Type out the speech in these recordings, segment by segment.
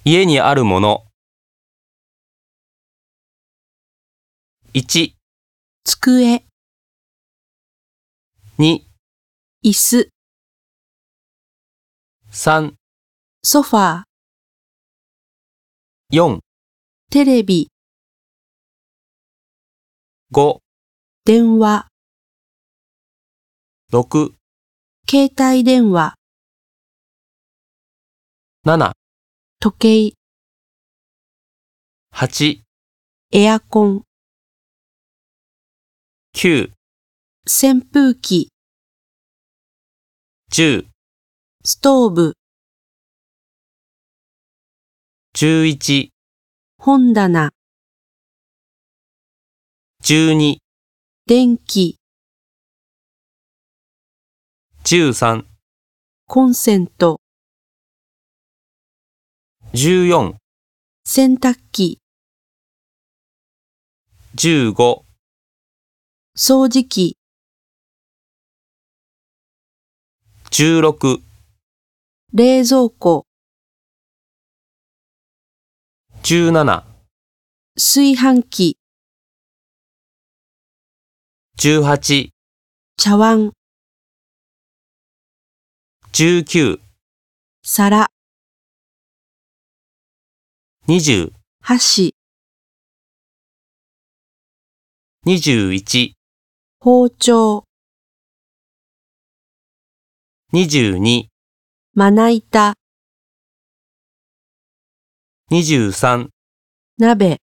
家にあるもの。1、 机、 2、 椅子、 3、 ソファー、 4、 テレビ、 5、 電話、 6、 携帯電話、 7、 時計、 8、 エアコン、 9、 扇風機、 10、 ストーブ、 11、 本棚、 12、 電気、 13、 コンセント、 14、 洗濯機、 15、 掃除機、 16、 冷蔵庫、 17、 炊飯器、 18、 茶碗、 19、 皿、 20、 箸、 21、 包丁、 22、 まな板、 23、 鍋、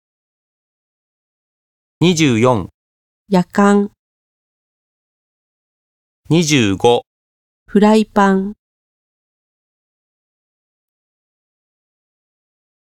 24、 やかん、 25、 フライパン。